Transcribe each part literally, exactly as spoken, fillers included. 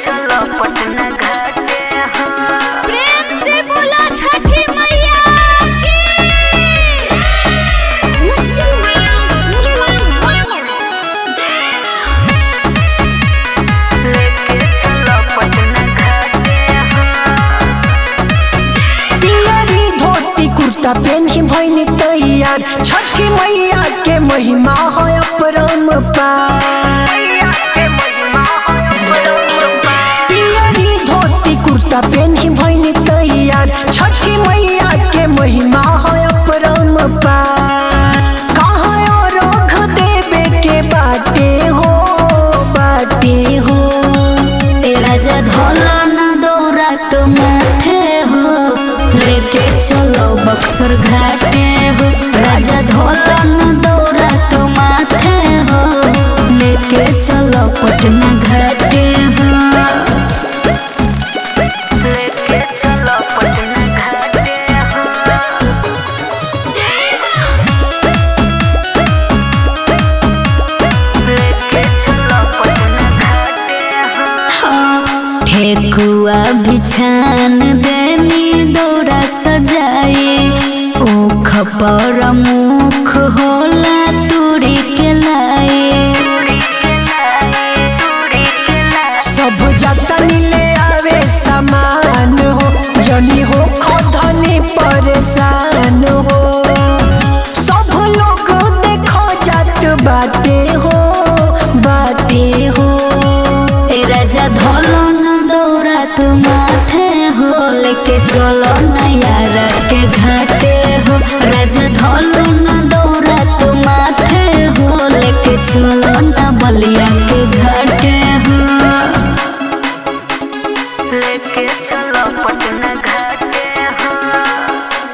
चलो पटना घाटे हाँ। प्रेम से बोला छठी मैया की। लेके चलो पटना घाटे हाँ। पियरी धोती कुर्ता पेन के भइनी तैयार छठी मैया के महिमा है अपरंपार। पियरी धोती कुर्ता पेन के भइनी तैयार छठी मैया के महिमा है अपरंपार। कहाँ और रख देवे के बाटे हो बाटे हो ए राजा धोला न दौरा तो माथे हो लेके चलो बक्सर घाटे हो। राजा धोला न दौरा तो माथे हो लेके चलो पटना घाटे हो। लेके चलो पटना घाटे हाँ। लेके चलो पटना घाटे हाँ। ठेकुआ बिछान देनी दौरा सजाए ओख पर मुख होला तुरी के लाए। सब जतनी ले आवे सामान हो जनी हो खधनी परेशान हो। सब लोग देखो जात बाटे हो बाटे हो ए राजा धोलो न दौरा तू माथे हो लेके चलो नयारा के घाटे हो। राजा धोलो न दौरा तू माथे हो लेके चलो न बलिया के घाटे हो। लेके चलो पटना घाटे हाँ।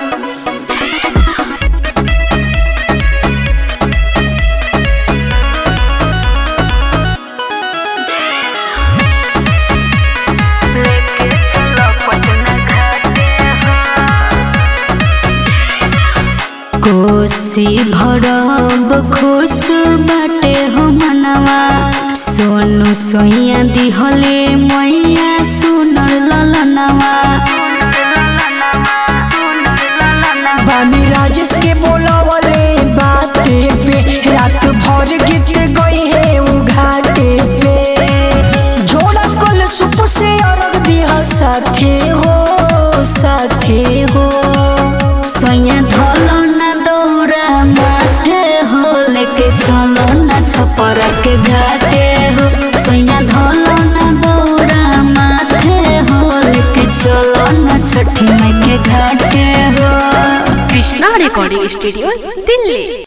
लेके चलो पटना घाटे हाँ। कोसी भरब खुश बाटे हो मनवा सोनू सोइया दिहले मैया सुनर ललनवा। बानी राजेश के बोलावले बाते पे रात भर गीत गई है उ घाटे पे। जोड़ा कल सुप से अर्घ दिया साथे हो साथे हो। सोइया धोलो न दौरा माथे हो लेके चलो न छपर के घाटे हो। सोइया धोलो न दौरा माथे हो लेके चलो न छठी माई के घाटे हो। Krishna recording studio Delhi.